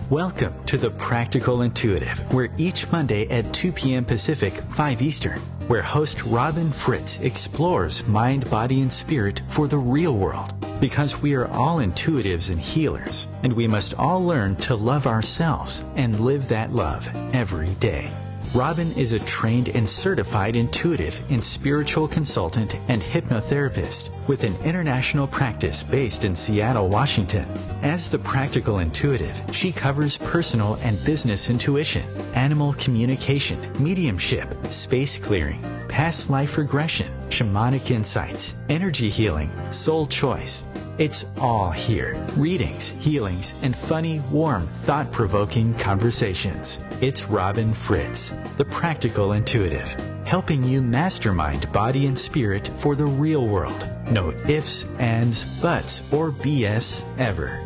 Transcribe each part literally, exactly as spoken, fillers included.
Welcome to The Practical Intuitive, where each Monday at two p.m. Pacific, five Eastern, where host Robin Fritz explores mind, body, and spirit for the real world. Because we are all intuitives and healers, and we must all learn to love ourselves and live that love every day. Robin is a trained and certified intuitive and spiritual consultant and hypnotherapist with an international practice based in Seattle, Washington. As the Practical Intuitive, she covers personal and business intuition, animal communication, mediumship, space clearing, past life regression, shamanic insights, energy healing, soul choice. It's all here. Readings, healings, and funny, warm, thought-provoking conversations. It's Robin Fritz, the Practical Intuitive, helping you mastermind body and spirit for the real world. No ifs, ands, buts, or B S ever.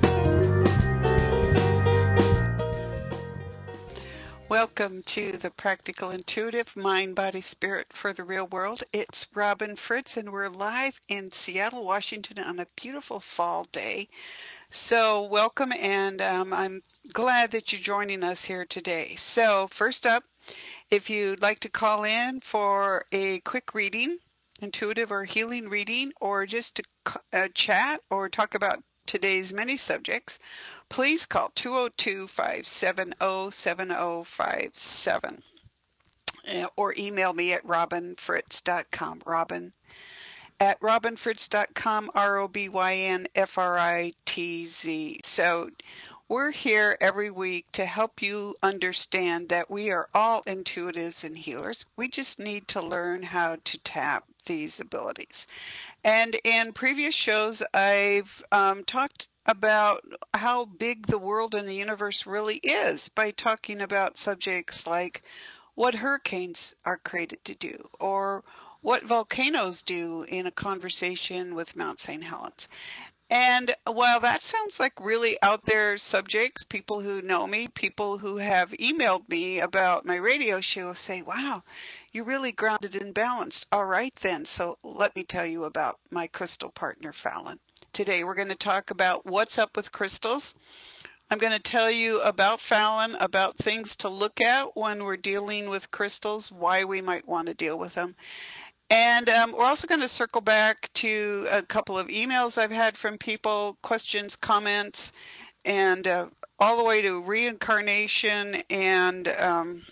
Welcome to the Practical Intuitive Mind, Body, Spirit for the Real World. It's Robin Fritz, and we're live in Seattle, Washington on a beautiful fall day. So welcome, and um, I'm glad that you're joining us here today. So first up, if you'd like to call in for a quick reading, intuitive or healing reading, or just to uh, chat or talk about today's many subjects, please call two oh two, five seven oh, seven oh five seven or email me at robin fritz dot com. Robin at robin fritz dot com, R O B Y N F R I T Z. So we're here every week to help you understand that we are all intuitives and healers. We just need to learn how to tap these abilities. And in previous shows, I've um, talked about how big the world and the universe really is by talking about subjects like what hurricanes are created to do, or what volcanoes do in a conversation with Mount Saint Helens. And while that sounds like really out there subjects, people who know me, people who have emailed me about my radio show say, wow, you're really grounded and balanced. All right, then. So let me tell you about my crystal partner, Fallon. Today, we're going to talk about what's up with crystals. I'm going to tell you about Fallon, about things to look at when we're dealing with crystals, why we might want to deal with them. And um, we're also going to circle back to a couple of emails I've had from people, questions, comments, and uh, all the way to reincarnation and um,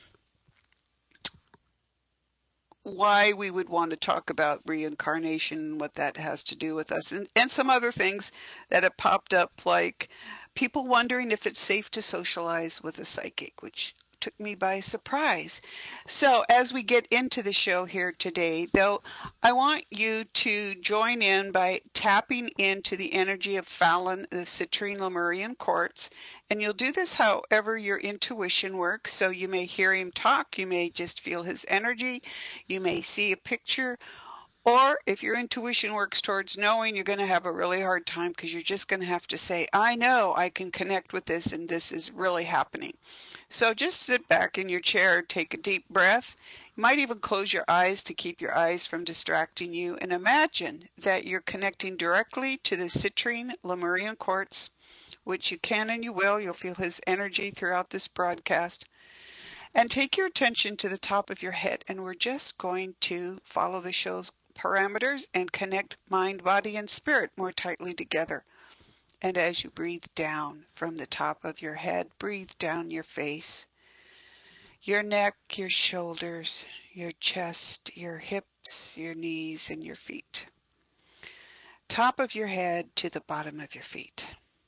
why we would want to talk about reincarnation, what that has to do with us, and, and some other things that have popped up, like people wondering if it's safe to socialize with a psychic, which took me by surprise. So as we get into the show here today, though, I want you to join in by tapping into the energy of Fallon, the citrine Lemurian quartz, and you'll do this however your intuition works. So you may hear him talk, you may just feel his energy, you may see a picture, or if your intuition works towards knowing, you're going to have a really hard time because you're just going to have to say, I know I can connect with this and this is really happening. So just sit back in your chair, take a deep breath. You might even close your eyes to keep your eyes from distracting you, and imagine that you're connecting directly to the citrine Lemurian quartz, which you can and you will. You'll feel his energy throughout this broadcast. And take your attention to the top of your head, and we're just going to follow the show's parameters and connect mind, body, and spirit more tightly together. And as you breathe down from the top of your head, breathe down your face, your neck, your shoulders, your chest, your hips, your knees, and your feet. Top of your head to the bottom of your feet.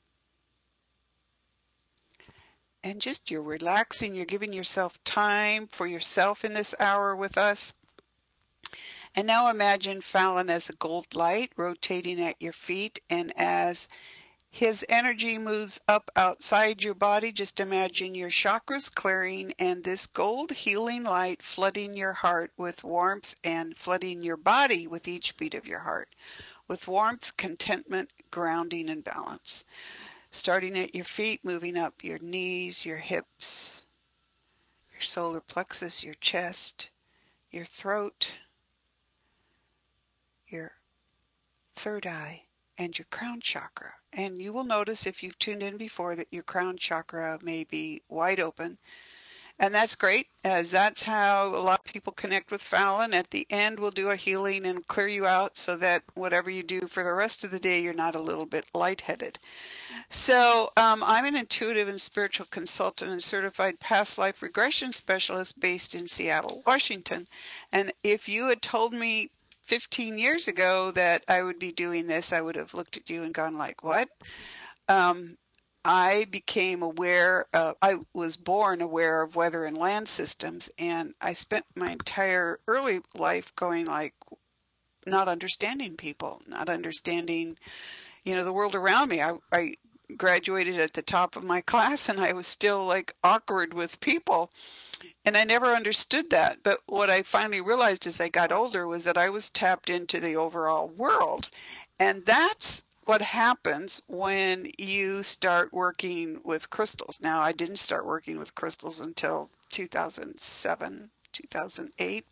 And just you're relaxing, you're giving yourself time for yourself in this hour with us. And now imagine Fallon as a gold light rotating at your feet, and as his energy moves up outside your body, just imagine your chakras clearing and this gold healing light flooding your heart with warmth and flooding your body with each beat of your heart with warmth, contentment, grounding, and balance. Starting at your feet, moving up your knees, your hips, your solar plexus, your chest, your throat, your third eye, and your crown chakra. And you will notice if you've tuned in before that your crown chakra may be wide open. And that's great, as that's how a lot of people connect with Fallon. At the end, we'll do a healing and clear you out so that whatever you do for the rest of the day, you're not a little bit lightheaded. So um, I'm an intuitive and spiritual consultant and certified past life regression specialist based in Seattle, Washington. And if you had told me fifteen years ago that I would be doing this, I would have looked at you and gone like, what? Um, I became aware, uh, I was born aware of weather and land systems, and I spent my entire early life going like, not understanding people, not understanding, you know, the world around me. I, I graduated at the top of my class, and I was still like awkward with people, and I never understood that. But what I finally realized as I got older was that I was tapped into the overall world, and that's what happens when you start working with crystals. Now, I didn't start working with crystals until two thousand seven, two thousand eight.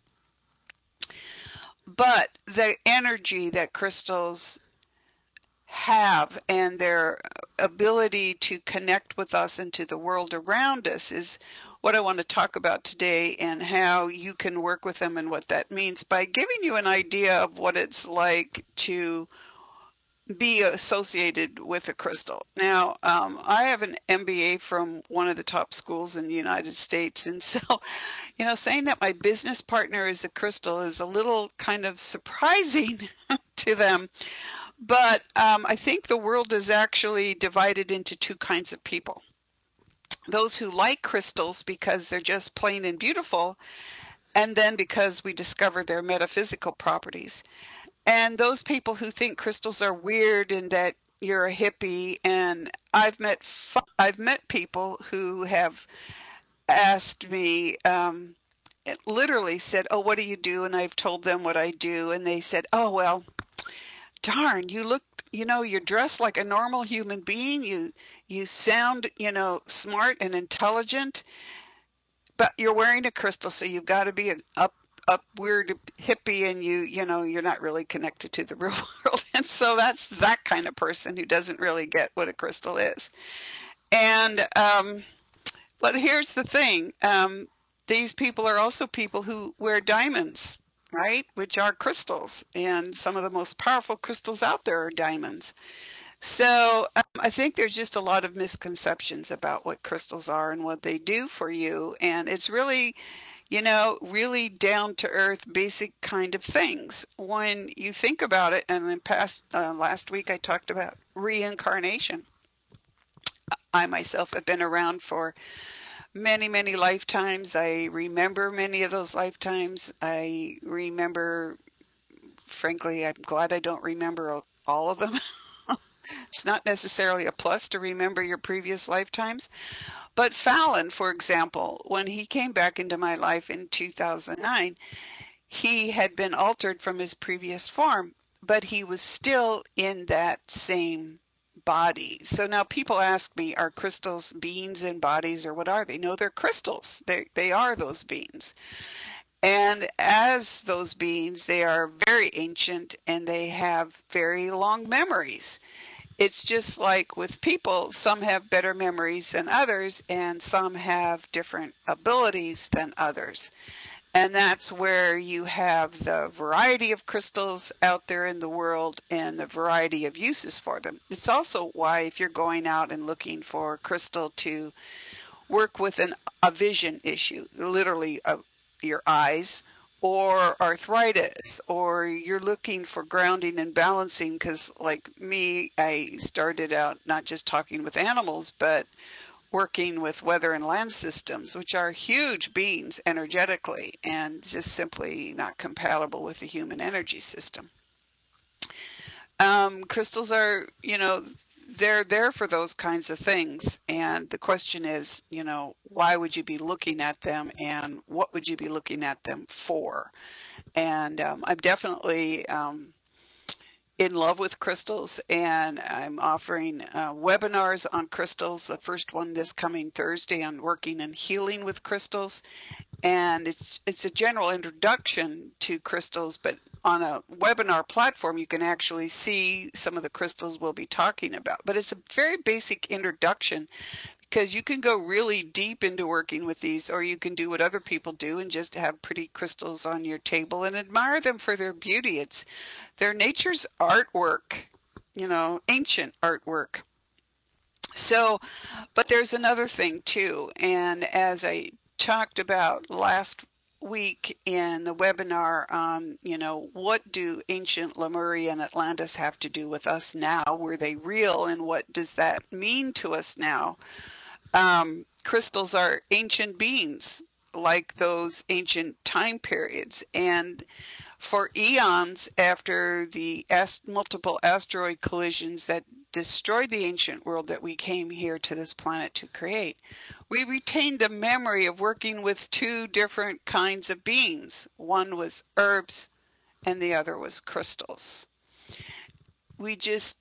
But the energy that crystals have and their ability to connect with us and to the world around us is what I want to talk about today, and how you can work with them and what that means by giving you an idea of what it's like to be associated with a crystal. Now, um, I have an M B A from one of the top schools in the United States, and so, you know, saying that my business partner is a crystal is a little kind of surprising to them. But um, I think the world is actually divided into two kinds of people. Those who like crystals because they're just plain and beautiful, and then because we discover their metaphysical properties. And those people who think crystals are weird and that you're a hippie. And I've met I've met people who have asked me, um, it literally said, "Oh, what do you do?" And I've told them what I do, and they said, "Oh, well, darn, you look, you know, you're dressed like a normal human being. You you sound, you know, smart and intelligent, but you're wearing a crystal, so you've got to be an up." up weird hippie, and you you know you're not really connected to the real world. And so that's that kind of person who doesn't really get what a crystal is. And um but here's the thing, um these people are also people who wear diamonds, right, which are crystals, and some of the most powerful crystals out there are diamonds. So um, I think there's just a lot of misconceptions about what crystals are and what they do for you, and it's really, you know, really down to earth, basic kind of things. When you think about it, and then past uh, last week I talked about reincarnation. I myself have been around for many, many lifetimes. I remember many of those lifetimes. I remember, frankly, I'm glad I don't remember all of them. It's not necessarily a plus to remember your previous lifetimes. But Fallon, for example, when he came back into my life in two thousand nine, he had been altered from his previous form, but he was still in that same body. So now people ask me, are crystals beings in bodies, or what are they? No, they're crystals. They they are those beings. And as those beings, they are very ancient and they have very long memories. It's just like with people, some have better memories than others, and some have different abilities than others. And that's where you have the variety of crystals out there in the world and the variety of uses for them. It's also why if you're going out and looking for a crystal to work with an, a vision issue, literally uh, your eyes, or arthritis, or you're looking for grounding and balancing, because like me, I started out not just talking with animals, but working with weather and land systems, which are huge beings energetically and just simply not compatible with the human energy system. Um, crystals are, you know, they're there for those kinds of things. And the question is, you know, why would you be looking at them, and what would you be looking at them for? And um, I'm definitely um, in love with crystals, and I'm offering uh, webinars on crystals. The first one this coming Thursday on working and healing with crystals. and it's it's a general introduction to crystals, but on a webinar platform you can actually see some of the crystals we'll be talking about. But it's a very basic introduction, because you can go really deep into working with these, or you can do what other people do and just have pretty crystals on your table and admire them for their beauty. It's their nature's artwork, you know, ancient artwork. So, but there's another thing too, and as I talked about last week in the webinar on, you know, what do ancient Lemuria and Atlantis have to do with us now? Were they real, and what does that mean to us now? Um, crystals are ancient beings, like those ancient time periods, and for eons after the ast- multiple asteroid collisions that destroyed the ancient world that we came here to this planet to create, we retained a memory of working with two different kinds of beings. One was herbs and the other was crystals. We just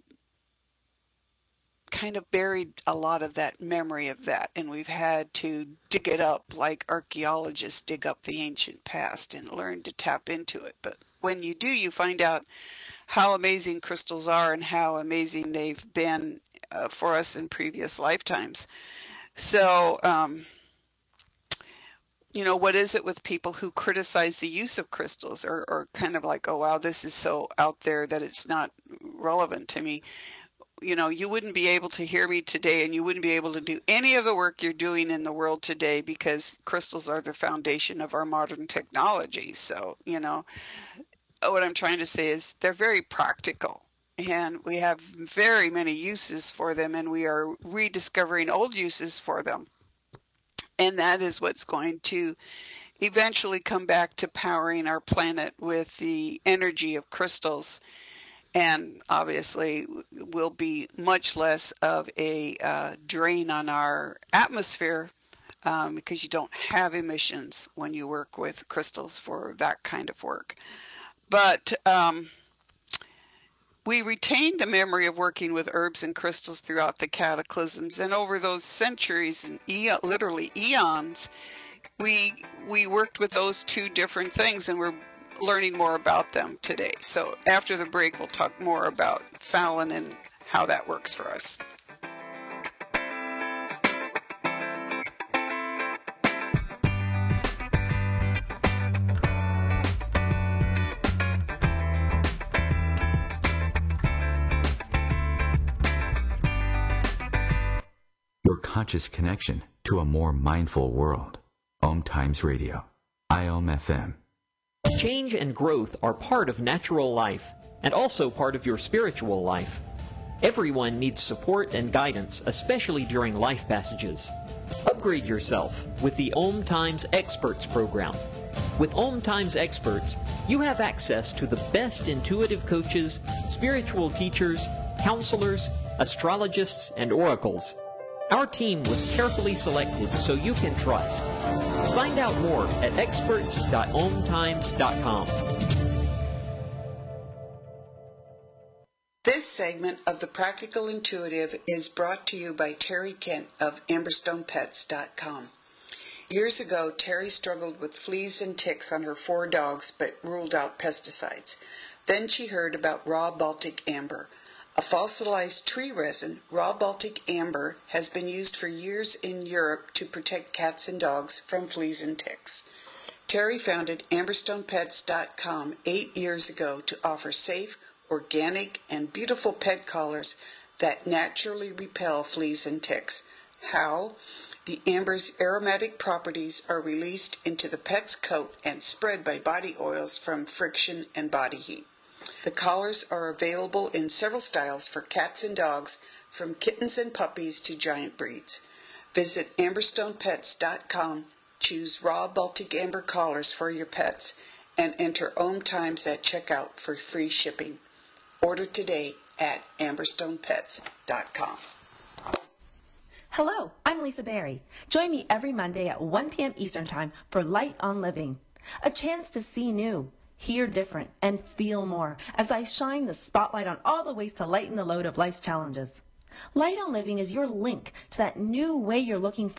kind of buried a lot of that memory of that, and we've had to dig it up like archaeologists dig up the ancient past and learn to tap into it. But when you do, you find out how amazing crystals are and how amazing they've been uh, for us in previous lifetimes. So, um, you know, what is it with people who criticize the use of crystals, or, or kind of like, oh, wow, this is so out there that it's not relevant to me? You know, you wouldn't be able to hear me today, and you wouldn't be able to do any of the work you're doing in the world today, because crystals are the foundation of our modern technology. So, you know, what I'm trying to say is they're very practical, and we have very many uses for them, and we are rediscovering old uses for them. And that is what's going to eventually come back to powering our planet with the energy of crystals. And obviously will be much less of a uh, drain on our atmosphere, um, because you don't have emissions when you work with crystals for that kind of work. But um, we retained the memory of working with herbs and crystals throughout the cataclysms, and over those centuries and e- literally eons, we we worked with those two different things, and we're learning more about them today. So after the break, we'll talk more about Fallon and how that works for us. Your conscious connection to a more mindful world. Om Times Radio. I O M F M. Change and growth are part of natural life and also part of your spiritual life. Everyone needs support and guidance, especially during life passages. Upgrade yourself with the Om Times Experts program. With Om Times Experts, you have access to the best intuitive coaches, spiritual teachers, counselors, astrologists, and oracles. Our team was carefully selected so you can trust. Find out more at experts dot om times dot com. This segment of The Practical Intuitive is brought to you by Terry Kent of amberstone pets dot com. Years ago, Terry struggled with fleas and ticks on her four dogs but ruled out pesticides. Then she heard about raw Baltic amber. A fossilized tree resin, raw Baltic amber has been used for years in Europe to protect cats and dogs from fleas and ticks. Terry founded amberstone pets dot com eight years ago to offer safe, organic, and beautiful pet collars that naturally repel fleas and ticks. How? The amber's aromatic properties are released into the pet's coat and spread by body oils from friction and body heat. The collars are available in several styles for cats and dogs, from kittens and puppies to giant breeds. Visit amberstone pets dot com, choose raw Baltic amber collars for your pets, and enter Om Times at checkout for free shipping. Order today at amberstone pets dot com. Hello, I'm Lisa Berry. Join me every Monday at one p.m. Eastern Time for Light on Living, a chance to see new, hear different, and feel more as I shine the spotlight on all the ways to lighten the load of life's challenges. Light on Living is your link to that new way you're looking for,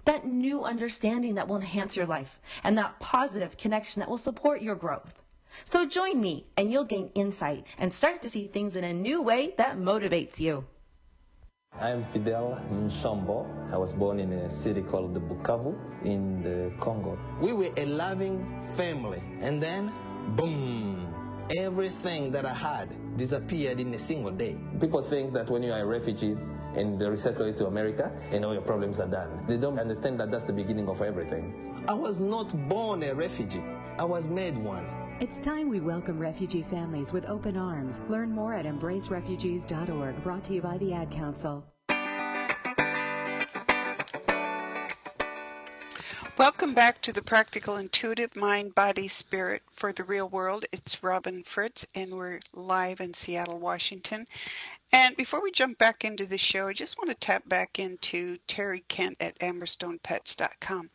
that new understanding that will enhance your life, and that positive connection that will support your growth. So join me, and you'll gain insight and start to see things in a new way that motivates you. I am Fidel Nsombo. I was born in a city called Bukavu in the Congo. We were a loving family, and then, boom, everything that I had disappeared in a single day. People think that when you are a refugee and they resettle you to America, and all your problems are done. They don't understand that that's the beginning of everything. I was not born a refugee. I was made one. It's time we welcome refugee families with open arms. Learn more at embrace refugees dot org, brought to you by the Ad Council. Welcome back to the Practical Intuitive Mind, Body, Spirit for the Real World. It's Robin Fritz, and we're live in Seattle, Washington. And before we jump back into the show, I just want to tap back into Terry Kent at amberstone pets dot com.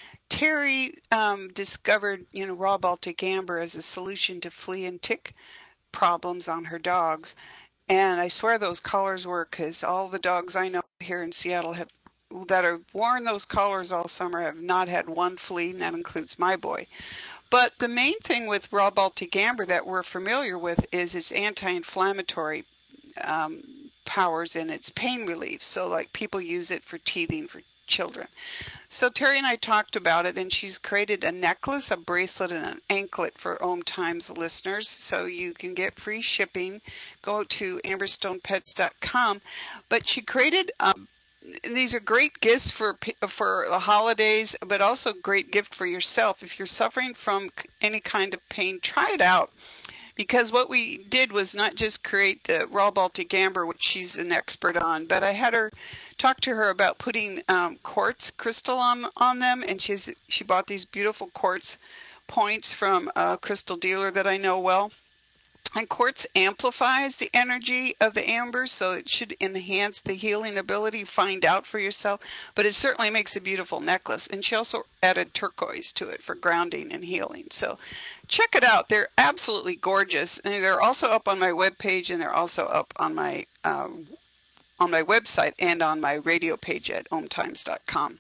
Terry um, discovered, you know, raw Baltic amber as a solution to flea and tick problems on her dogs. And I swear those collars work, because all the dogs I know here in Seattle have that have worn those collars all summer have not had one flea, and that includes my boy. But the main thing with raw Baltic amber that we're familiar with is its anti-inflammatory um, powers and its pain relief. So like people use it for teething for children. So Terry and I talked about it, and she's created a necklace, a bracelet, and an anklet for Om Times listeners. So you can get free shipping. Go to amberstone pets dot com. But she created um, these are great gifts for for the holidays, but also a great gift for yourself. If you're suffering from any kind of pain, try it out. Because what we did was not just create the raw Baltic amber, which she's an expert on, but I had her talk to her about putting um, quartz crystal on on them, and she's she bought these beautiful quartz points from a crystal dealer that I know well. And quartz amplifies the energy of the amber, so it should enhance the healing ability. Find out for yourself. But it certainly makes a beautiful necklace. And she also added turquoise to it for grounding and healing. So check it out. They're absolutely gorgeous. And they're also up on my webpage, and they're also up on my um, on my website and on my radio page at om times dot com.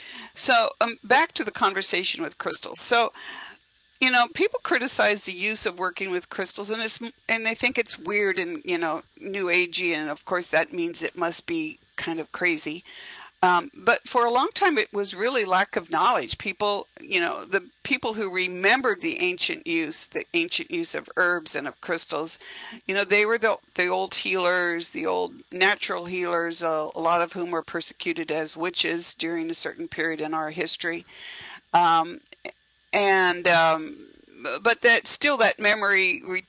So um, back to the conversation with crystals. So you know, people criticize the use of working with crystals, and it's and they think it's weird and, you know, new agey, and of course that means it must be kind of crazy. Um, but for a long time, it was really lack of knowledge. People, you know, the people who remembered the ancient use, the ancient use of herbs and of crystals, you know, they were the the old healers, the old natural healers, uh, a lot of whom were persecuted as witches during a certain period in our history. Um, And, um, but that still that memory re,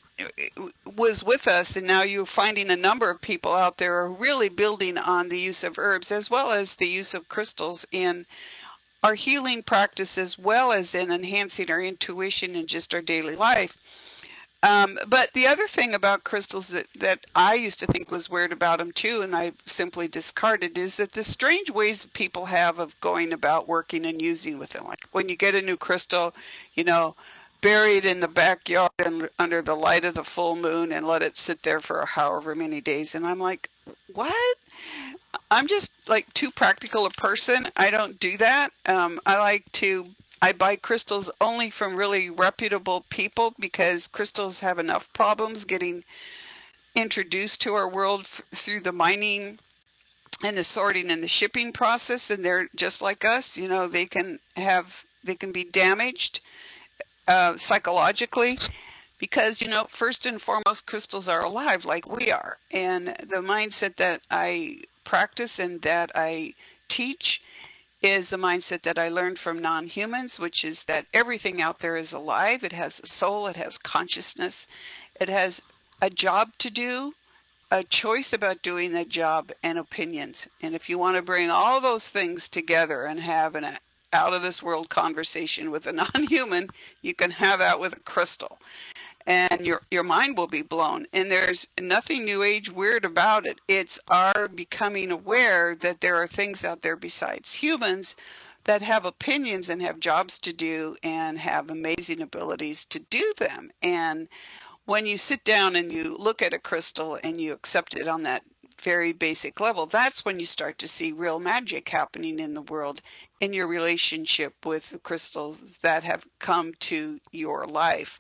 was with us. And now you're finding a number of people out there are really building on the use of herbs as well as the use of crystals in our healing practice, as well as in enhancing our intuition and just our daily life. Um, but the other thing about crystals that, that I used to think was weird about them too, and I simply discarded, is that the strange ways that people have of going about working and using with them. Like when you get a new crystal, you know, bury it in the backyard and under the light of the full moon and let it sit there for however many days. And I'm like, what? I'm just like too practical a person. I don't do that. Um, I like to I buy crystals only from really reputable people, because crystals have enough problems getting introduced to our world f- through the mining and the sorting and the shipping process. And they're just like us, you know, they can have, they can be damaged uh, psychologically, because, you know, first and foremost, crystals are alive like we are. And the mindset that I practice and that I teach is a mindset that I learned from non-humans, which is that everything out there is alive. It has a soul. It has consciousness. It has a job to do, a choice about doing that job, and opinions. And if you want to bring all those things together and have an out-of-this-world conversation with a non-human, you can have that with a crystal. And your your mind will be blown. And there's nothing New Age weird about it. It's our becoming aware that there are things out there besides humans that have opinions and have jobs to do and have amazing abilities to do them. And when you sit down and you look at a crystal and you accept it on that very basic level, that's when you start to see real magic happening in the world in your relationship with the crystals that have come to your life.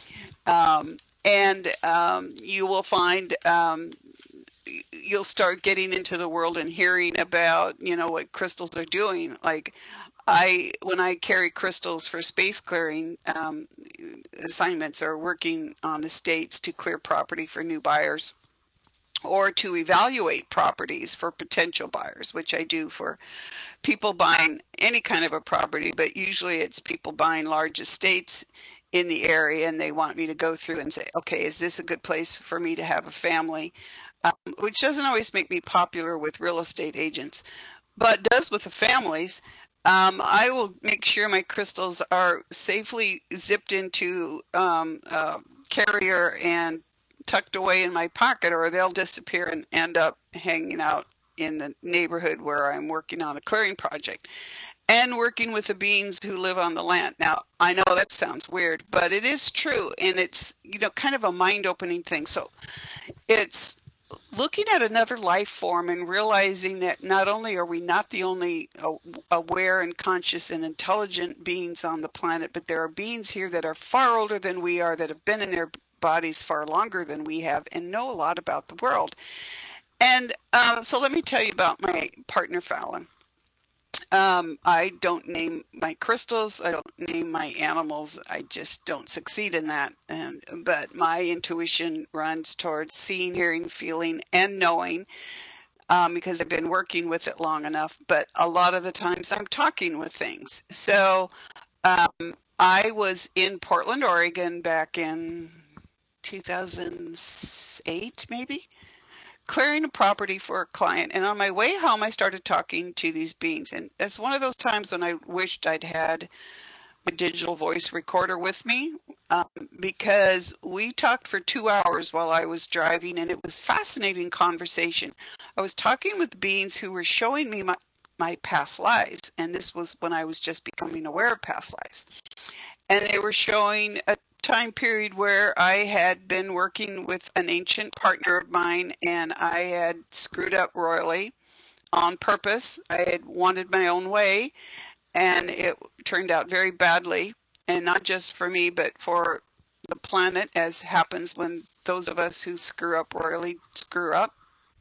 Um, and um, you will find um, you'll start getting into the world and hearing about, you know, what crystals are doing. Like I, when I carry crystals for space clearing um, assignments or working on estates to clear property for new buyers, or to evaluate properties for potential buyers, which I do for people buying any kind of a property, but usually it's people buying large estates in the area, and they want me to go through and say, okay, is this a good place for me to have a family? Um, which doesn't always make me popular with real estate agents, but does with the families. Um, I will make sure my crystals are safely zipped into um, a carrier and tucked away in my pocket, or they'll disappear and end up hanging out in the neighborhood where I'm working on a clearing project and working with the beings who live on the land. Now, I know that sounds weird, but it is true, and it's, you know, kind of a mind-opening thing. So it's looking at another life form and realizing that not only are we not the only aware and conscious and intelligent beings on the planet, but there are beings here that are far older than we are, that have been in their bodies far longer than we have and know a lot about the world. And uh, so let me tell you about my partner, Fallon. Um, I don't name my crystals. I don't name my animals. I just don't succeed in that. And but my intuition runs towards seeing, hearing, feeling, and knowing, um, because I've been working with it long enough. But a lot of the times I'm talking with things. So um, I was in Portland, Oregon back in two thousand eight, maybe, clearing a property for a client. And on my way home, I started talking to these beings. And it's one of those times when I wished I'd had a digital voice recorder with me, um, because we talked for two hours while I was driving, and it was fascinating conversation. I was talking with beings who were showing me my, my past lives. And this was when I was just becoming aware of past lives. And they were showing a time period where I had been working with an ancient partner of mine, and I had screwed up royally on purpose. I had wanted my own way, and it turned out very badly, and not just for me, but for the planet, as happens when those of us who screw up royally screw up.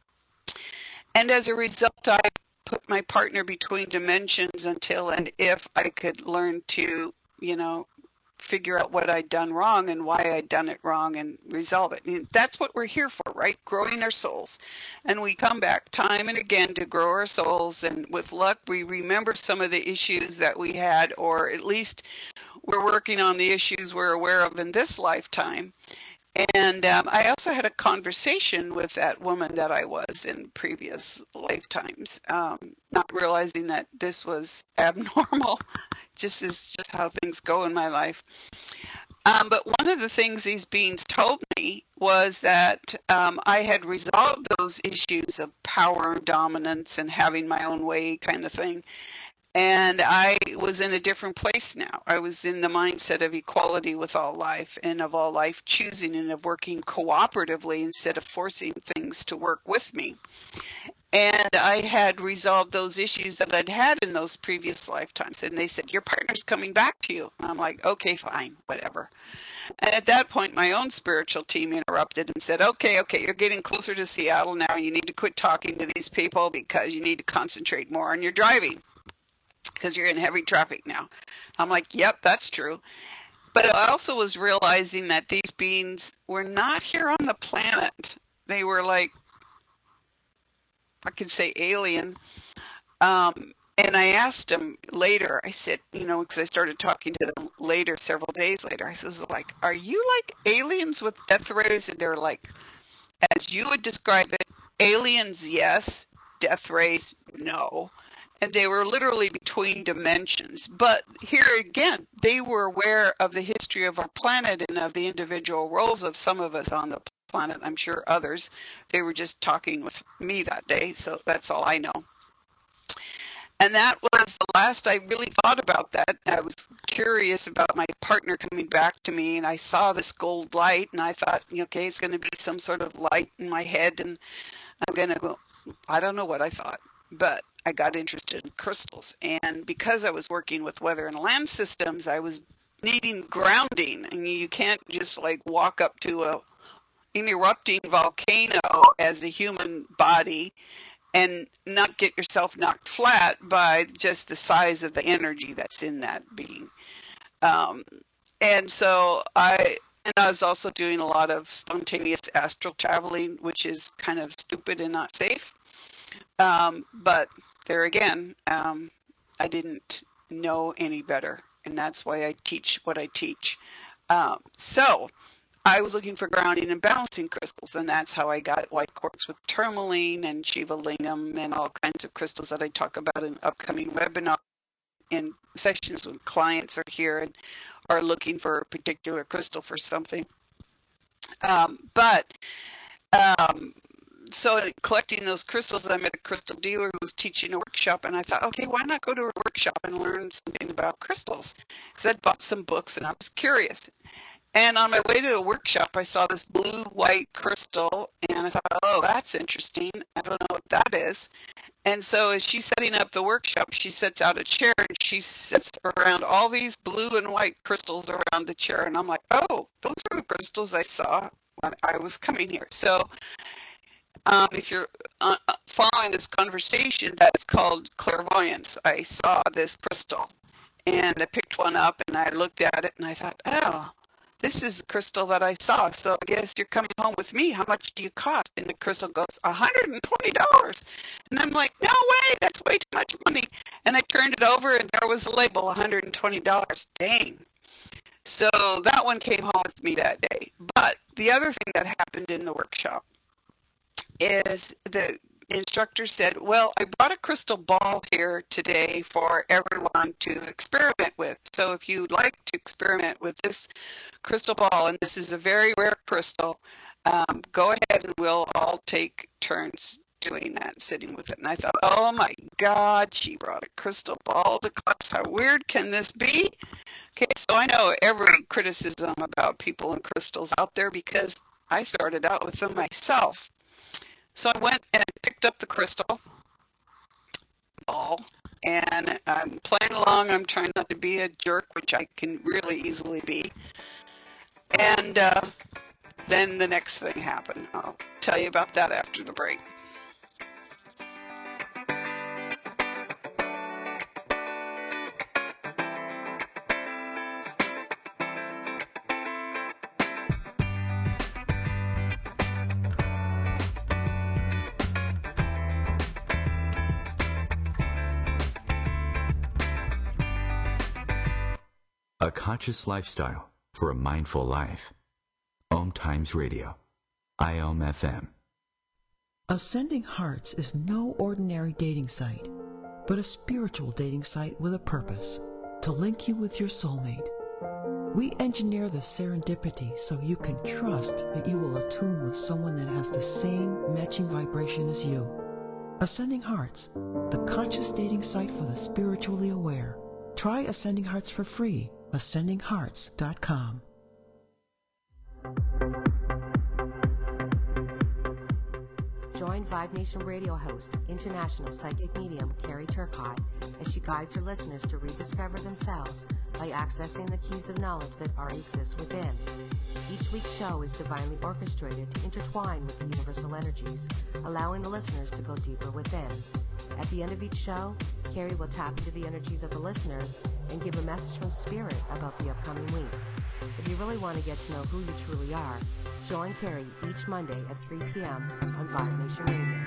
And as a result, I put my partner between dimensions until and if I could learn to, you know, figure out what I'd done wrong and why I'd done it wrong and resolve it. And that's what we're here for, right? Growing our souls. And we come back time and again to grow our souls. And with luck, we remember some of the issues that we had, or at least we're working on the issues we're aware of in this lifetime. And um, I also had a conversation with that woman that I was in previous lifetimes, um, not realizing that this was abnormal. Just is just how things go in my life. Um, but one of the things these beings told me was that um, I had resolved those issues of power and dominance and having my own way kind of thing. And I was in a different place now. I was in the mindset of equality with all life, and of all life choosing, and of working cooperatively instead of forcing things to work with me. And I had resolved those issues that I'd had in those previous lifetimes. And they said, your partner's coming back to you. And I'm like, okay, fine, whatever. And at that point, my own spiritual team interrupted and said, okay, okay, you're getting closer to Seattle now. You need to quit talking to these people because you need to concentrate more on your driving, because you're in heavy traffic now. I'm like, yep, that's true. But I also was realizing that these beings were not here on the planet. They were like, I could say alien. Um, and I asked them later, I said, you know, because I started talking to them later, several days later, I was like, are you like aliens with death rays? And they're like, as you would describe it, aliens, yes, death rays, no. And they were literally between dimensions. But here again, they were aware of the history of our planet and of the individual roles of some of us on the planet. I'm sure others. They were just talking with me that day, so that's all I know. And that was the last I really thought about that. I was curious about my partner coming back to me, and I saw this gold light, and I thought, okay, it's going to be some sort of light in my head, and I'm going to go, I don't know what I thought, but I got interested in crystals. And because I was working with weather and land systems, I was needing grounding. And you can't just like walk up to a an erupting volcano as a human body and not get yourself knocked flat by just the size of the energy that's in that being. Um, and so I, and I was also doing a lot of spontaneous astral traveling, which is kind of stupid and not safe. Um, but there again, um, I didn't know any better, and that's why I teach what I teach. Um, so I was looking for grounding and balancing crystals, and that's how I got white quartz with tourmaline and Shiva Lingam and all kinds of crystals that I talk about in upcoming webinars and sessions when clients are here and are looking for a particular crystal for something. Um, but um, so collecting those crystals, I met a crystal dealer who was teaching a workshop, and I thought, okay, why not go to a workshop and learn something about crystals? Because I'd bought some books and I was curious. And on my way to a workshop, I saw this blue-white crystal, and I thought, oh, that's interesting. I don't know what that is. And so as she's setting up the workshop, she sets out a chair, and she sits around all these blue and white crystals around the chair. And I'm like, oh, those are the crystals I saw when I was coming here. So um, if you're uh, following this conversation, that's called clairvoyance. I saw this crystal, and I picked one up, and I looked at it, and I thought, oh, this is the crystal that I saw, so I guess you're coming home with me. How much do you cost? And the crystal goes, one hundred twenty dollars. And I'm like, no way, that's way too much money. And I turned it over, and there was a label, one hundred twenty dollars. Dang. So that one came home with me that day. But the other thing that happened in the workshop is the instructor said, well, I brought a crystal ball here today for everyone to experiment with. So if you'd like to experiment with this crystal ball, and this is a very rare crystal, um, go ahead and we'll all take turns doing that, sitting with it. And I thought, oh my God, she brought a crystal ball to class. How weird can this be? Okay, so I know every criticism about people and crystals out there because I started out with them myself. So I went and I picked up the crystal ball, and I'm playing along. I'm trying not to be a jerk, which I can really easily be. And uh, then the next thing happened. I'll tell you about that after the break. A conscious lifestyle for a mindful life. Om Times Radio. I O M F M. Ascending Hearts is no ordinary dating site, but a spiritual dating site with a purpose, to link you with your soulmate. We engineer the serendipity so you can trust that you will attune with someone that has the same matching vibration as you. Ascending Hearts, the conscious dating site for the spiritually aware. Try Ascending Hearts for free. ascending hearts dot com. Join Vibe Nation radio host, international psychic medium Carrie Turcotte, as she guides her listeners to rediscover themselves by accessing the keys of knowledge that already exist within. Each week's show is divinely orchestrated to intertwine with the universal energies, allowing the listeners to go deeper within. At the end of each show, Carrie will tap into the energies of the listeners and give a message from Spirit about the upcoming week. If you really want to get to know who you truly are, join Carrie each Monday at three p.m. on Vibe Nation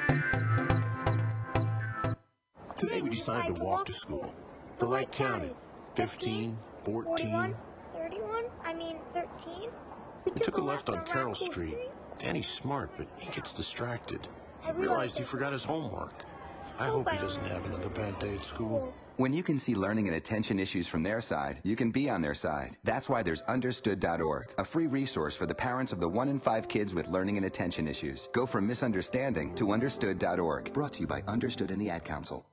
Radio. Today we decided to walk to school. The light counted. fifteen, fourteen. thirty-one? I mean, thirteen? We took a left on Carroll Street. Danny's smart, but he gets distracted. He realized he forgot his homework. I hope he doesn't have another bad day at school. When you can see learning and attention issues from their side, you can be on their side. That's why there's understood dot org, a free resource for the parents of the one in five kids with learning and attention issues. Go from misunderstanding to understood dot org. Brought to you by Understood and the Ad Council.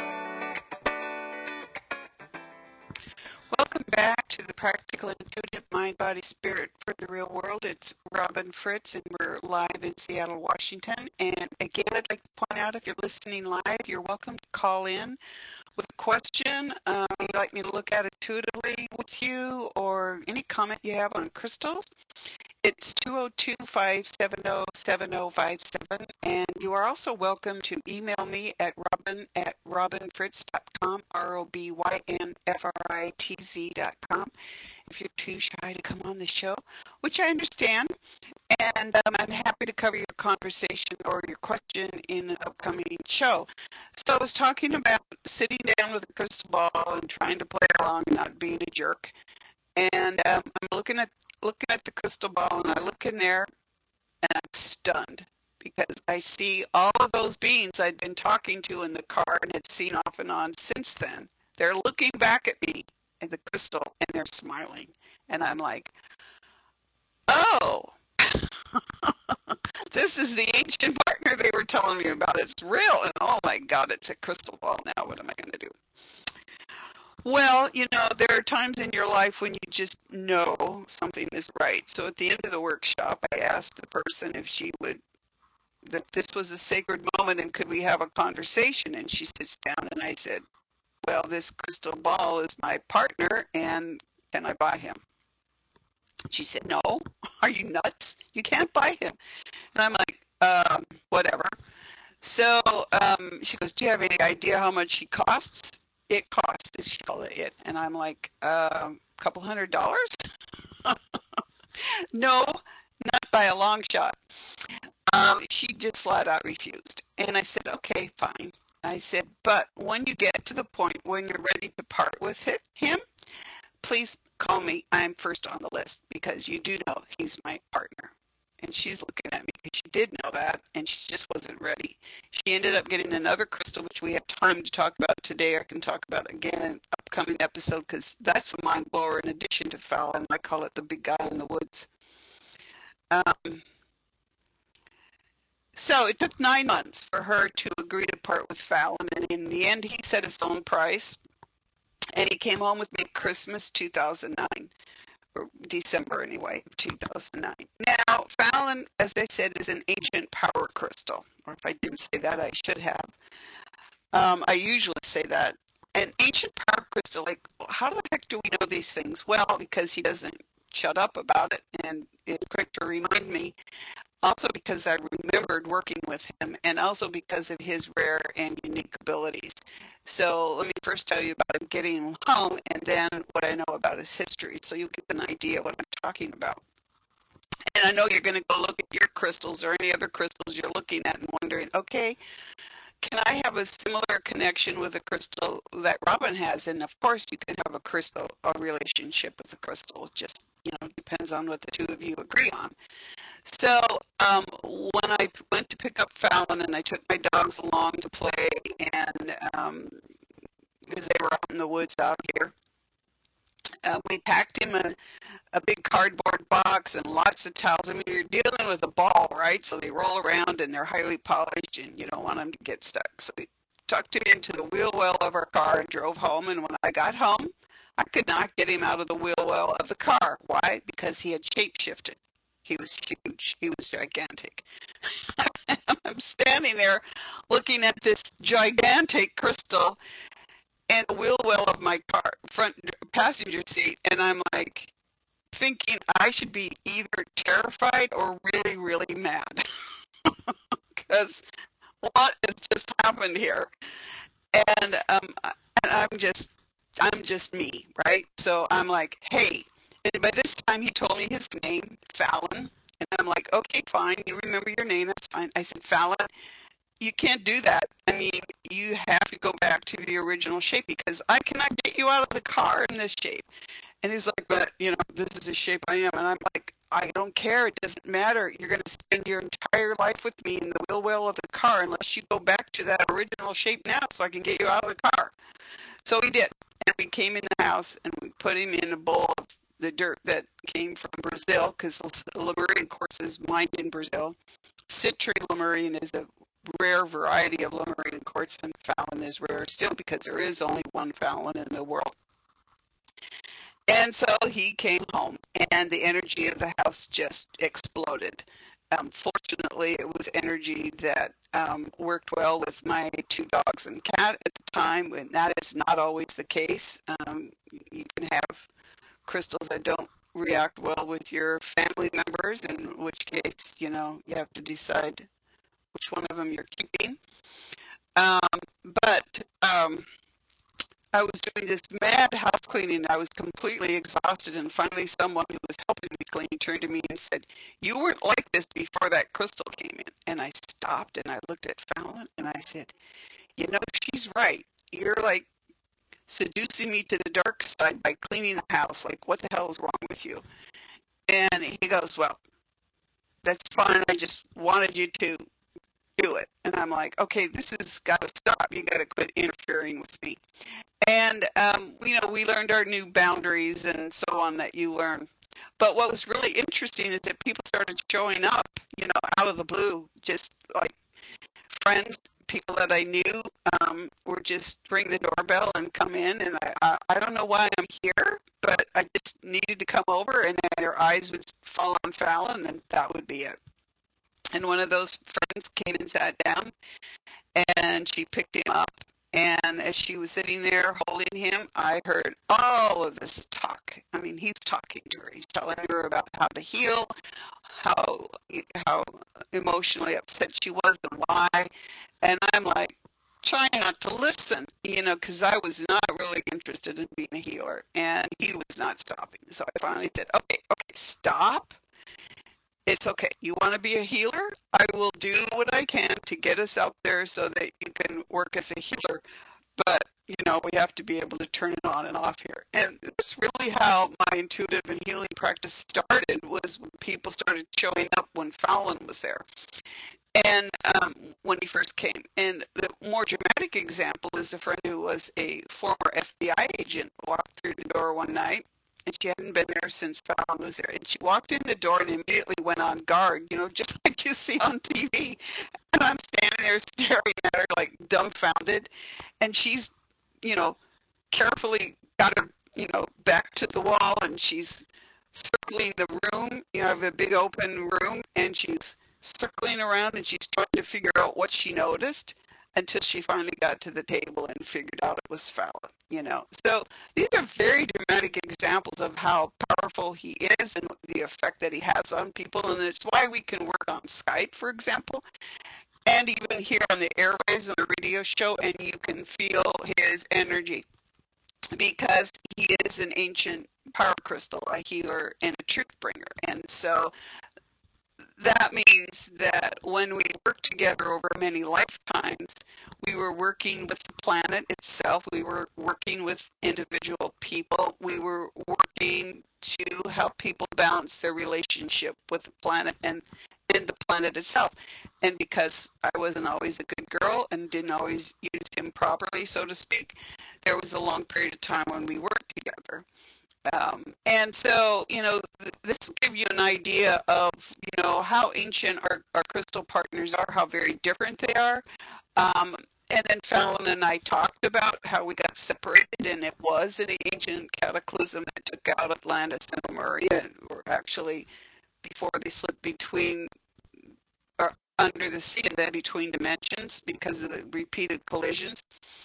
Welcome back to the Practical Intuitive Mind, Body, Spirit for the Real World. It's Robin Fritz, and we're live in Seattle, Washington. And again, I'd like to point out, if you're listening live, you're welcome to call in with a question um, you'd like me to look at intuitively with you, or any comment you have on crystals. It's two oh two, five seven oh, seven oh five seven, and you are also welcome to email me at robin at robinfritz dot com, R O B Y N F R I T Z dot com, if you're too shy to come on the show, which I understand. And um, I'm happy to cover your conversation or your question in an upcoming show. So I was talking about sitting down with a crystal ball and trying to play along and not being a jerk. And um, I'm looking at looking at the crystal ball, and I look in there, and I'm stunned because I see all of those beings I'd been talking to in the car and had seen off and on since then. They're looking back at me in the crystal, and they're smiling. And I'm like, oh, this is the ancient partner they were telling me about. It's real. And oh my God, it's a crystal ball now. What am I going to do? Well, you know, there are times in your life when you just know something is right. So at the end of the workshop, I asked the person if she would, that this was a sacred moment and could we have a conversation? And she sits down, and I said, well, this crystal ball is my partner, and can I buy him? She said, no, are you nuts? You can't buy him. And I'm like, um, whatever. So um, she goes, do you have any idea how much he costs? It costs, as she called it, it. And I'm like, a um, couple hundred dollars? No, not by a long shot. Um, she just flat out refused. And I said, okay, fine. I said, but when you get to the point when you're ready to part with it, him, please call me. I'm first on the list because you do know he's my partner. And she's looking at me because she did know that, and she just wasn't ready. She ended up getting another crystal, which we have time to talk about today. I can talk about again in an upcoming episode because that's a mind blower in addition to Fallon. I call it the big guy in the woods. Um, so it took nine months for her to agree to part with Fallon, and in the end, he set his own price, and he came home with me Christmas two thousand nine. Or December anyway, of two thousand nine. Now, Fallon, as I said, is an ancient power crystal. Or if I didn't say that, I should have. Um, I usually say that. An ancient power crystal, like, how the heck do we know these things? Well, because he doesn't shut up about it and is quick to remind me. Also because I remembered working with him, and also because of his rare and unique abilities. So let me first tell you about him getting home, and then what I know about his history, so you get an idea of what I'm talking about. And I know you're going to go look at your crystals or any other crystals you're looking at and wondering, okay, can I have a similar connection with a crystal that Robin has? And of course you can have a crystal, a relationship with a crystal. It just, you know, depends on what the two of you agree on. So um, when I went to pick up Fallon, and I took my dogs along to play, and um, because they were out in the woods out here, uh, we packed him a, a big cardboard box and lots of towels. I mean, you're dealing with a ball, right? So they roll around, and they're highly polished, and you don't want them to get stuck. So we tucked him into the wheel well of our car and drove home. And when I got home, I could not get him out of the wheel well of the car. Why? Because he had shape-shifted. He was huge. He was gigantic. I'm standing there looking at this gigantic crystal in the wheel well of my car, front passenger seat, and I'm like thinking I should be either terrified or really, really mad. Because what has just happened here? And um, and I'm just, I'm just me, right? So I'm like, hey. And by this time, he told me his name, Fallon. And I'm like, okay, fine. You remember your name. That's fine. I said, Fallon, you can't do that. I mean, you have to go back to the original shape because I cannot get you out of the car in this shape. And he's like, but, you know, this is the shape I am. And I'm like, I don't care. It doesn't matter. You're going to spend your entire life with me in the wheel well of the car unless you go back to that original shape now so I can get you out of the car. So he did. And we came in the house and we put him in a bowl of the dirt that came from Brazil, because Lemurian quartz is mined in Brazil. Citrine Lemurian is a rare variety of Lemurian quartz, and Fallon is rare still because there is only one Fallon in the world. And so he came home, and the energy of the house just exploded. Um, fortunately, it was energy that um, worked well with my two dogs and cat at the time, and that is not always the case. Um, you can have crystals that don't react well with your family members, in which case, you know, you have to decide which one of them you're keeping. Um, but um, I was doing this mad house cleaning. I was completely exhausted, and finally someone who was helping me clean turned to me and said, "You weren't like this before that crystal came in." And I stopped and I looked at Fallon and I said, "You know, she's right. You're like seducing me to the dark side by cleaning the house. Like, what the hell is wrong with you?" And he goes, "Well, that's fine. I just wanted you to do it." And I'm like, "Okay, this has got to stop. You got to quit interfering with me." And, um, you know, we learned our new boundaries and so on that you learn. But what was really interesting is that people started showing up, you know, out of the blue, just like friends, people that I knew um, were just ring the doorbell and come in. And I, I, I don't know why I'm here, but I just needed to come over, and then their eyes would fall on Fallon, and that would be it. And one of those friends came and sat down, and she picked him up. And as she was sitting there holding him, I heard all of this talk. I mean, he's talking to her. He's telling her about how to heal, how how emotionally upset she was and why. And I'm like, trying not to listen, you know, because I was not really interested in being a healer, and he was not stopping. So I finally said, okay, okay, stop. It's okay. You want to be a healer? I will do what I can to get us out there so that you can work as a healer. But, you know, we have to be able to turn it on and off here. And that's really how my intuitive and healing practice started, was when people started showing up when Fallon was there. And um, when he first came. And the more dramatic example is a friend who was a former F B I agent walked through the door one night. And she hadn't been there since Fallon was there. And she walked in the door and immediately went on guard, you know, just like you see on T V. And I'm standing there staring at her like dumbfounded. And she's, you know, carefully got her, you know, back to the wall, and she's circling the room. You know, I have a big open room, and she's circling around, and she's trying to figure out what she noticed, until she finally got to the table and figured out it was Fallon, you know. So these are very dramatic examples of how powerful he is and the effect that he has on people. And it's why we can work on Skype, for example, and even here on the airwaves on the radio show, and you can feel his energy, because he is an ancient power crystal, a healer, and a truth bringer. And so that means that when we work together over many lifetimes, we were working with the planet itself. We were working with individual people. We were working to help people balance their relationship with the planet and, and the planet itself. And because I wasn't always a good girl and didn't always use him properly, so to speak, there was a long period of time when we worked together. Um, and so, you know, th- this will give you an idea of, you know, how ancient our, our crystal partners are, how very different they are. Um, and then Fallon and I talked about how we got separated, and it was an ancient cataclysm that took out Atlantis and Lemuria, and were actually, before they slipped between, or under the sea and then between dimensions because of the repeated collisions.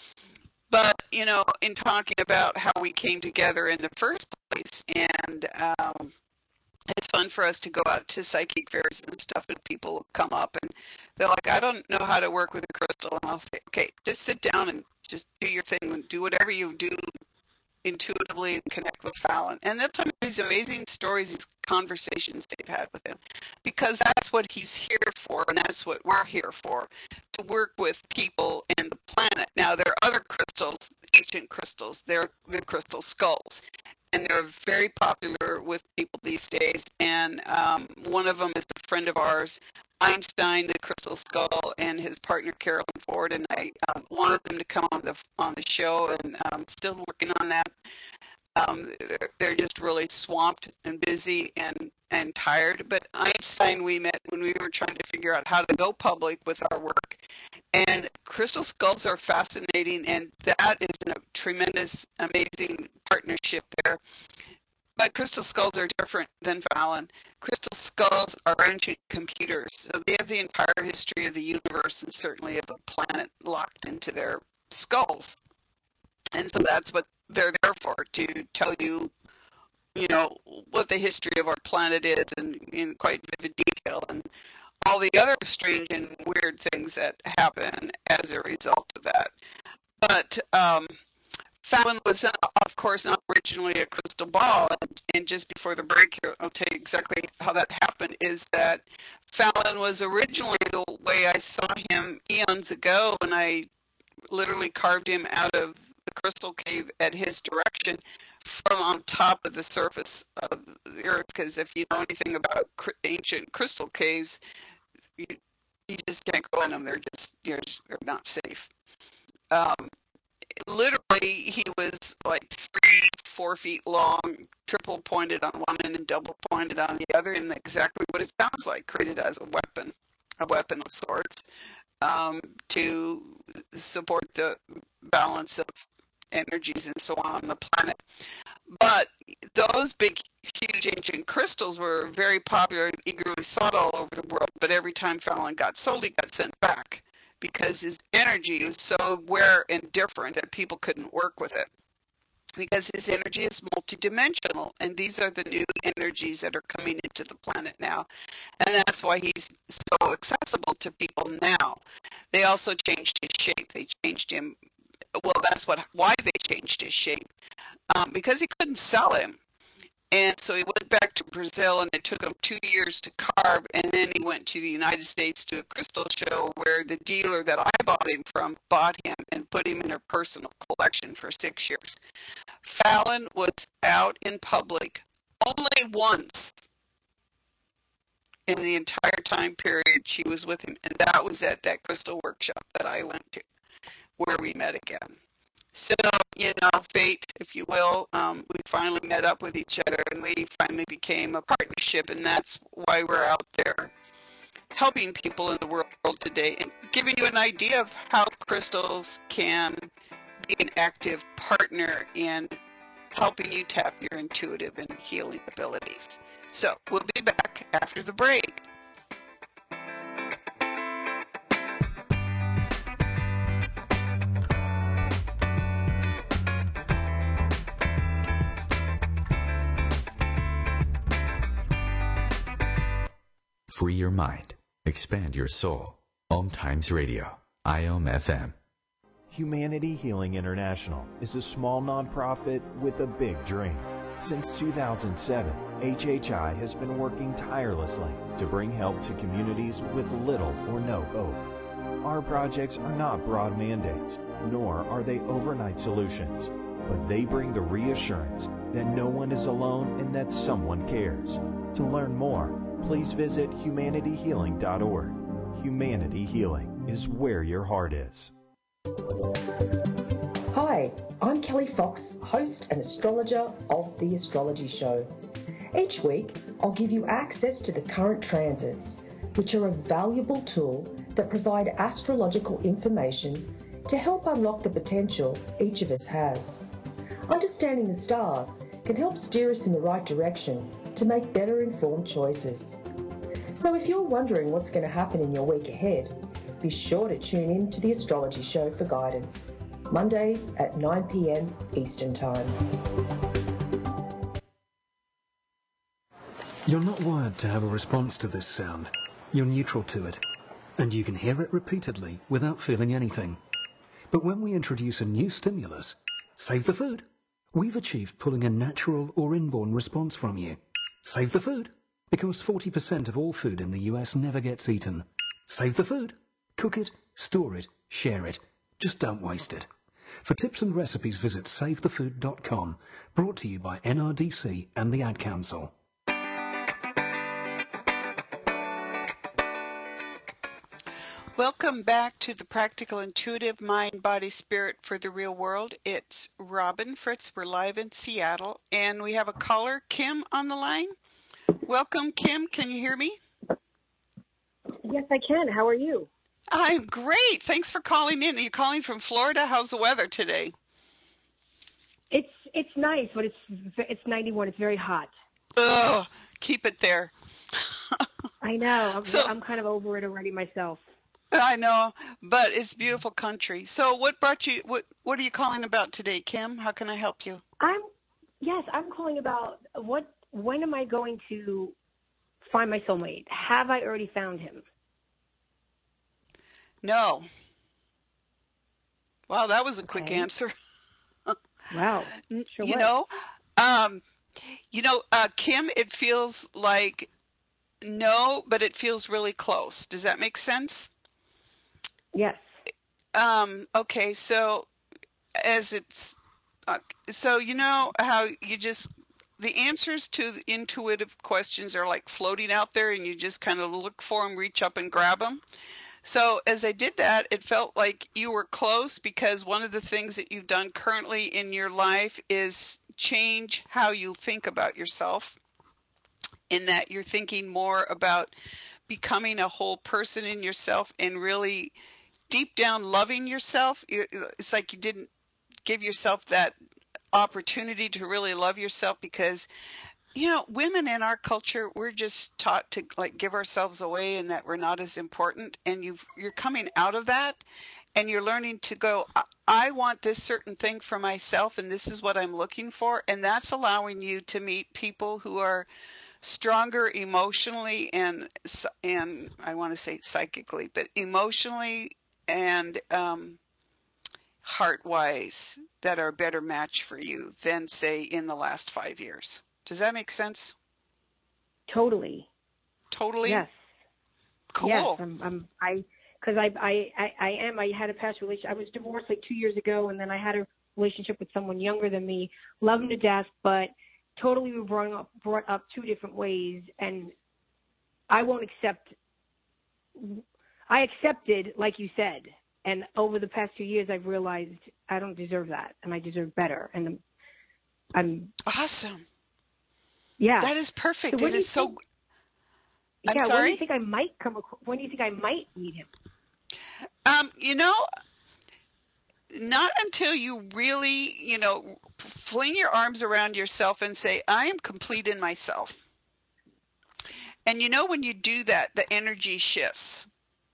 But, you know, in talking about how we came together in the first place, and um, it's fun for us to go out to psychic fairs and stuff, and people come up and they're like, I don't know how to work with a crystal. And I'll say, okay, just sit down and just do your thing and do whatever you do intuitively and connect with Fallon. And they'll tell me these amazing stories, these conversations they've had with him, because that's what he's here for, and that's what we're here for, to work with people and the planet. Now, there are other crystals, ancient crystals. They're the crystal skulls, and they're very popular with people these days. And um, one of them is a friend of ours, Einstein, the crystal skull, and his partner Carolyn Ford, and I um, wanted them to come on the on the show, and I'm still working on that. Um, they're, they're just really swamped and busy and, and tired. But Einstein, we met when we were trying to figure out how to go public with our work. And crystal skulls are fascinating, and that is a tremendous, amazing partnership there. But crystal skulls are different than Fallon. Crystal skulls are ancient computers, so they have the entire history of the universe and certainly of the planet locked into their skulls. And so that's what they're there for, to tell you, you know, what the history of our planet is in, in quite vivid detail, and all the other strange and weird things that happen as a result of that. But um, Fallon was, uh, of course, not originally a crystal ball, and, and just before the break here, I'll tell you exactly how that happened, is that Fallon was originally, the way I saw him eons ago, and I literally carved him out of the crystal cave at his direction from on top of the surface of the earth, because if you know anything about cr- ancient crystal caves, you, you just can't go in them. They're just, you're, they're not safe. Um, literally, he was like three, four feet long, triple pointed on one end and double pointed on the other, and exactly what it sounds like, created as a weapon, a weapon of sorts, um, to support the balance of energies and so on on the planet. But those big, huge ancient crystals were very popular and eagerly sought all over the world, but every time Fallon got sold, he got sent back because his energy was so rare and different that people couldn't work with it, because his energy is multidimensional, and these are the new energies that are coming into the planet now, and that's why he's so accessible to people now. They also changed his shape. They changed him. Well, that's what why they changed his shape, um, because he couldn't sell him. And so he went back to Brazil, and it took him two years to carve, and then he went to the United States to a crystal show where the dealer that I bought him from bought him and put him in her personal collection for six years. Fallon was out in public only once in the entire time period she was with him, and that was at that crystal workshop that I went to, where we met again. So, you know, fate, if you will, um, we finally met up with each other, and we finally became a partnership, and that's why we're out there helping people in the world today and giving you an idea of how crystals can be an active partner in helping you tap your intuitive and healing abilities. So we'll be back after the break. Free your mind. Expand your soul. Om Times Radio. I O M F M. Humanity Healing International is a small nonprofit with a big dream. Since two thousand seven, H H I has been working tirelessly to bring help to communities with little or no hope. Our projects are not broad mandates, nor are they overnight solutions, but they bring the reassurance that no one is alone and that someone cares. To learn more, please visit humanity healing dot org. Humanity Healing is where your heart is. Hi, I'm Kelly Fox, host and astrologer of The Astrology Show. Each week, I'll give you access to the current transits, which are a valuable tool that provide astrological information to help unlock the potential each of us has. Understanding the stars can help steer us in the right direction to make better informed choices. So if you're wondering what's going to happen in your week ahead, be sure to tune in to The Astrology Show for guidance, Mondays at nine p.m. Eastern Time. You're not wired to have a response to this sound. You're neutral to it, and you can hear it repeatedly without feeling anything. But when we introduce a new stimulus, save the food, we've achieved pulling a natural or inborn response from you. Save the food, because forty percent of all food in the U S never gets eaten. Save the food. Cook it, store it, share it. Just don't waste it. For tips and recipes, visit save the food dot com. Brought to you by N R D C and the Ad Council. Welcome back to the Practical Intuitive Mind, Body, Spirit for the Real World. It's Robin Fritz. We're live in Seattle, and we have a caller, Kim, on the line. Welcome, Kim. Can you hear me? Yes, I can. How are you? I'm great. Thanks for calling in. Are you calling from Florida? How's the weather today? It's it's nice, but it's it's ninety-one. It's very hot. Ugh, keep it there. I know. I'm, so, I'm kind of over it already myself. I know, but it's beautiful country. So what brought you, what what are you calling about today, Kim? How can I help you? I'm, yes, I'm calling about what, when am I going to find my soulmate? Have I already found him? No. Wow, that was a Okay. quick answer. Wow. Sure you was. know, um, you know, uh, Kim, it feels like no, but it feels really close. Does that make sense? Yes. Um, okay, so as it's, uh, so you know how you just, the answers to the intuitive questions are like floating out there and you just kind of look for them, reach up and grab them. So as I did that, it felt like you were close because one of the things that you've done currently in your life is change how you think about yourself, in that you're thinking more about becoming a whole person in yourself and really deep down loving yourself. It's like you didn't give yourself that opportunity to really love yourself because, you know, women in our culture, we're just taught to like give ourselves away and that we're not as important. And you've, you're coming out of that and you're learning to go, I, I want this certain thing for myself and this is what I'm looking for. And that's allowing you to meet people who are stronger emotionally and, and I want to say psychically, but emotionally and um, heart-wise that are a better match for you than, say, in the last five years. Does that make sense? Totally. Totally? Yes. Cool. Yes, I'm, I'm, I, because I, I, I, I am, I had a past relationship. I was divorced like two years ago, and then I had a relationship with someone younger than me, love him to death, but totally we were brought up, brought up two different ways, and I won't accept, I accepted, like you said, and over the past two years, I've realized I don't deserve that, and I deserve better, and I'm, I'm awesome. Yeah, that is perfect. So it is so. Think, I'm yeah, sorry. when do you think I might come? When do you think I might meet him? Um, you know, not until you really, you know, fling your arms around yourself and say, "I am complete in myself." And you know, when you do that, the energy shifts.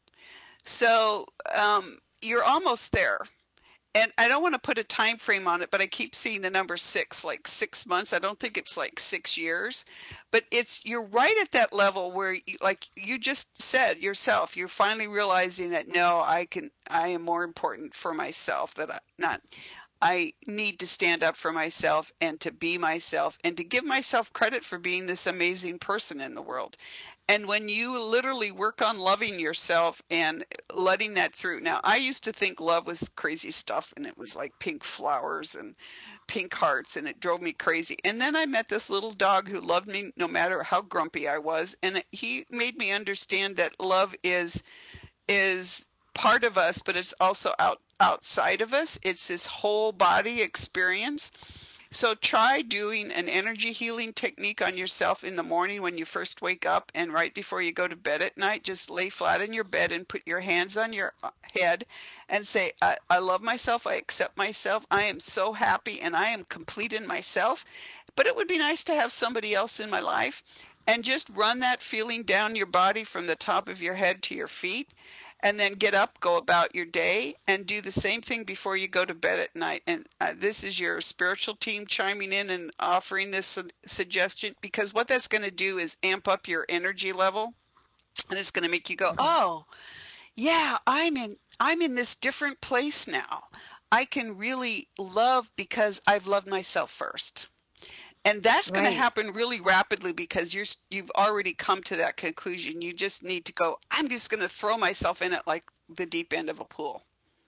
So um, you're almost there. And I don't want to put a time frame on it, but I keep seeing the number six, like six months. I don't think it's like six years, but it's, you're right at that level where you, like you just said yourself, you're finally realizing that, no, I can, I am more important for myself, that I not, I need to stand up for myself and to be myself and to give myself credit for being this amazing person in the world. And when you literally work on loving yourself and letting that through. Now, I used to think love was crazy stuff and it was like pink flowers and pink hearts and it drove me crazy. And then I met this little dog who loved me no matter how grumpy I was. And he made me understand that love is is part of us, but it's also out outside of us. It's this whole body experience. So try doing an energy healing technique on yourself in the morning when you first wake up and right before you go to bed at night. Just lay flat in your bed and put your hands on your head and say, I, I love myself. I accept myself. I am so happy and I am complete in myself. But it would be nice to have somebody else in my life. And just run that feeling down your body from the top of your head to your feet. And then get up, go about your day, and do the same thing before you go to bed at night. And uh, this is your spiritual team chiming in and offering this su- suggestion, because what that's going to do is amp up your energy level, and it's going to make you go, oh, yeah, I'm in, I'm in this different place now. I can really love because I've loved myself first. And that's going Right. to happen really rapidly because you're, you've already come to that conclusion. You just need to go, I'm just going to throw myself in it like the deep end of a pool.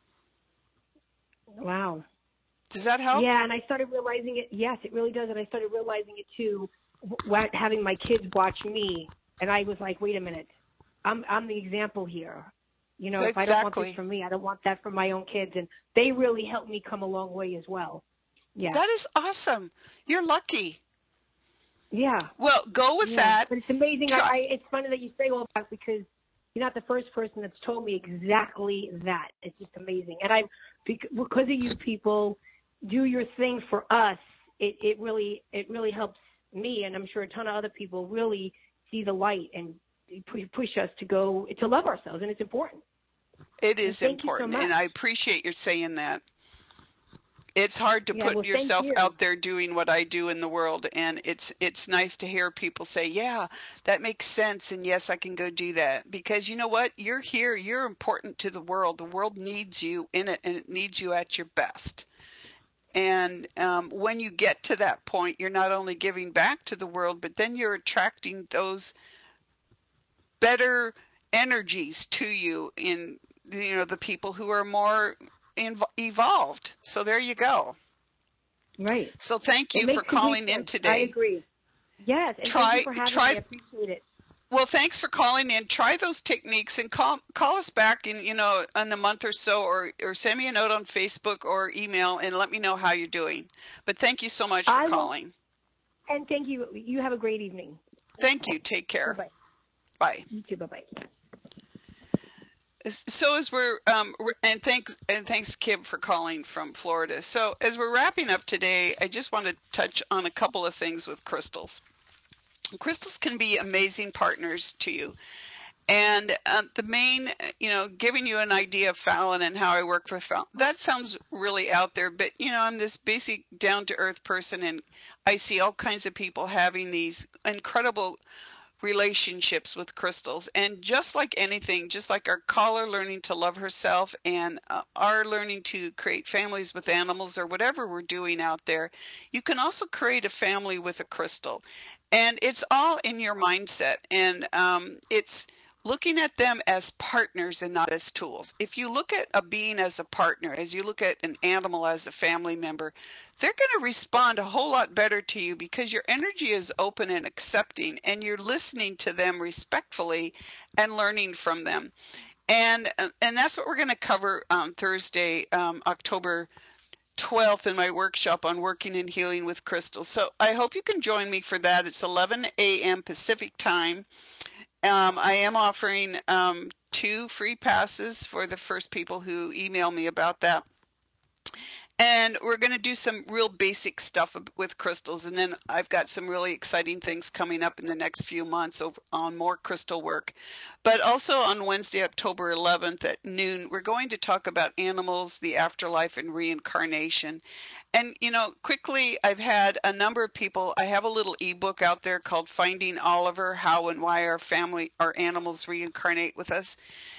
Wow. Does that help? Yeah, and I started realizing it. Yes, it really does. And I started realizing it too, w- having my kids watch me. And I was like, wait a minute, I'm I'm the example here. You know, if I don't want this for me, I don't want that for my own kids. And they really helped me come a long way as well. Yeah. That is awesome. You're lucky. Yeah. Well, go with yeah. that. But it's amazing. Try- I, I, it's funny that you say all that because you're not the first person that's told me exactly that. It's just amazing. And I, because of you people do your thing for us, it, it really, it really helps me, and I'm sure a ton of other people really see the light and push us to go, to love ourselves, and it's important. It is thank important, you so much. and I appreciate your saying that. It's hard to Yeah, put well, yourself thank you. out there doing what I do in the world, and it's it's nice to hear people say, yeah, that makes sense, and yes, I can go do that. Because you know what? You're here. You're important to the world. The world needs you in it, and it needs you at your best. And um, when you get to that point, you're not only giving back to the world, but then you're attracting those better energies to you in, you know, the people who are more inv- evolved. So there you go. Right. So thank you It for makes complete calling in sense. today. I agree. Yes, and Try- thank you for having try- me. I appreciate it. Well, thanks for calling in. Try those techniques and call call us back in, you know, in a month or so, or or send me a note on Facebook or email and let me know how you're doing. But thank you so much for I will- calling. And thank you. You have a great evening. Thank you. Take care. Bye-bye. Bye. You too. Bye-bye. So as we're um and thanks and thanks Kim for calling from Florida. So as we're wrapping up today, I just want to touch on a couple of things with crystals. Crystals can be amazing partners to you. And uh, the main, you know, giving you an idea of Fallon and how I work with Fallon, that sounds really out there, but, you know, I'm this basic down-to-earth person, and I see all kinds of people having these incredible relationships with crystals. And just like anything, just like our caller learning to love herself and uh, our learning to create families with animals or whatever we're doing out there, you can also create a family with a crystal. And it's all in your mindset. And um, it's looking at them as partners and not as tools. If you look at a being as a partner, as you look at an animal as a family member, they're going to respond a whole lot better to you because your energy is open and accepting, and you're listening to them respectfully and learning from them. And and that's what we're going to cover on Thursday, um, October twelfth, in my workshop on working and healing with crystals. So I hope you can join me for that. It's eleven a.m. Pacific time. Um, I am offering um, two free passes for the first people who email me about that. And we're going to do some real basic stuff with crystals. And then I've got some really exciting things coming up in the next few months over, on more crystal work. But also on Wednesday, October eleventh at noon, we're going to talk about animals, the afterlife, and reincarnation. And, you know, quickly, I've had a number of people, I have a little ebook out there called Finding Oliver, How and Why Our Family, Our Animals Reincarnate with Us.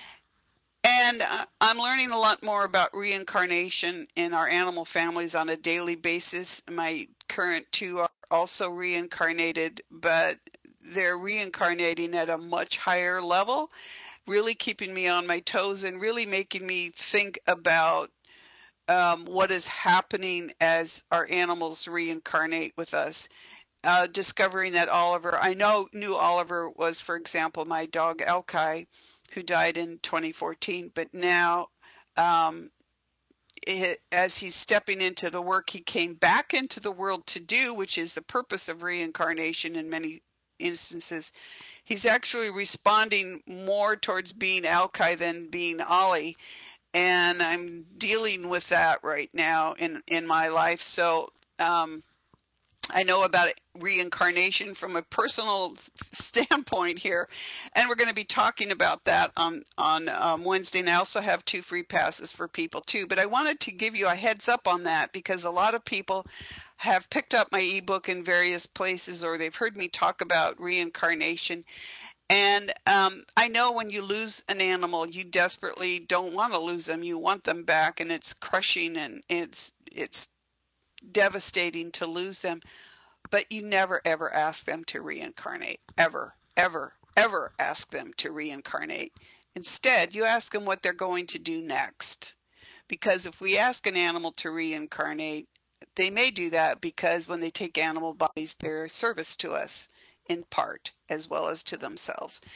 And uh, I'm learning a lot more about reincarnation in our animal families on a daily basis. My current two are also reincarnated, but they're reincarnating at a much higher level, really keeping me on my toes and really making me think about um, what is happening as our animals reincarnate with us. Uh, discovering that Oliver, I know knew Oliver was, for example, my dog Elkai, who died in twenty fourteen, but now um, it, as he's stepping into the work he came back into the world to do, which is the purpose of reincarnation in many instances, he's actually responding more towards being Elkai than being Ollie. And I'm dealing with that right now in, in my life. So um, I know about reincarnation from a personal standpoint here, and we're going to be talking about that on on um, Wednesday. And I also have two free passes for people too. But I wanted to give you a heads up on that because a lot of people have picked up my ebook in various places, or they've heard me talk about reincarnation. And um, I know when you lose an animal, you desperately don't want to lose them. You want them back, and it's crushing and it's it's devastating to lose them. But you never, ever ask them to reincarnate. Ever, ever, ever ask them to reincarnate. Instead, you ask them what they're going to do next. Because if we ask an animal to reincarnate, they may do that because when they take animal bodies, they're a service to us in part, as well as to themselves.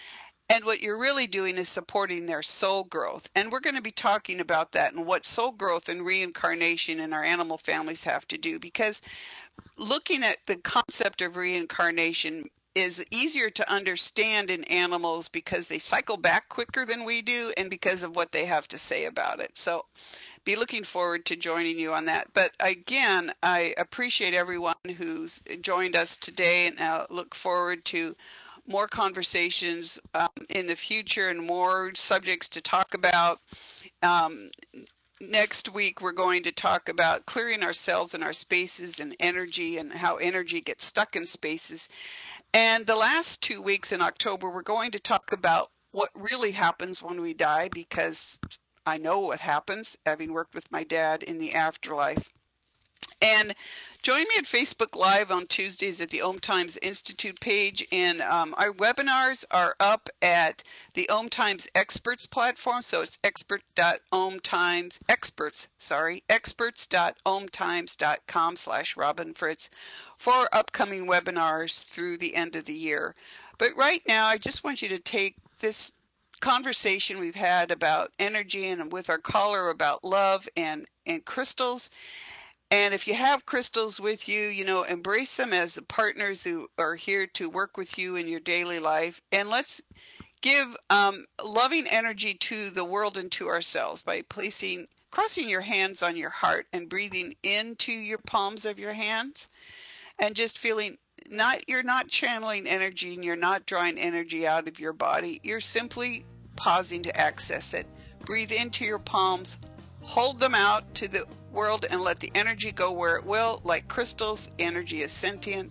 And what you're really doing is supporting their soul growth. And we're going to be talking about that and what soul growth and reincarnation in our animal families have to do, because looking at the concept of reincarnation is easier to understand in animals because they cycle back quicker than we do and because of what they have to say about it. So be looking forward to joining you on that. But again, I appreciate everyone who's joined us today, and I look forward to more conversations um, in the future and more subjects to talk about. Um, next week, we're going to talk about clearing ourselves and our spaces and energy and how energy gets stuck in spaces. And the last two weeks in October, we're going to talk about what really happens when we die, because I know what happens, having worked with my dad in the afterlife. And join me at Facebook Live on Tuesdays at the Om Times Institute page. And um, our webinars are up at the Om Times Experts platform. So it's expert dot om times, experts, sorry, experts dot om times dot com slash Robin Fritz for upcoming webinars through the end of the year. But right now, I just want you to take this conversation we've had about energy and with our caller about love and, and crystals. And if you have crystals with you, you know, embrace them as the partners who are here to work with you in your daily life. And let's give um, loving energy to the world and to ourselves by placing, crossing your hands on your heart and breathing into your palms of your hands and just feeling not, you're not channeling energy and you're not drawing energy out of your body. You're simply pausing to access it. Breathe into your palms, hold them out to the world and let the energy go where it will. Like crystals, energy is sentient.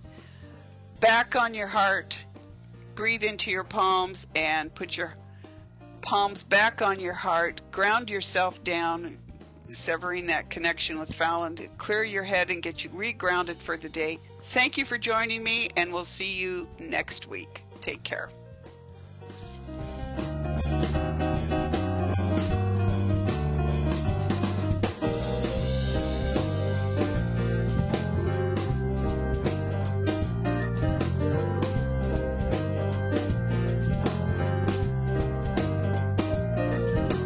Back on your heart, breathe into your palms and put your palms back on your heart. Ground yourself down, severing that connection with Fallon to clear your head and get you regrounded for the day. Thank you for joining me, and we'll see you next week. Take care.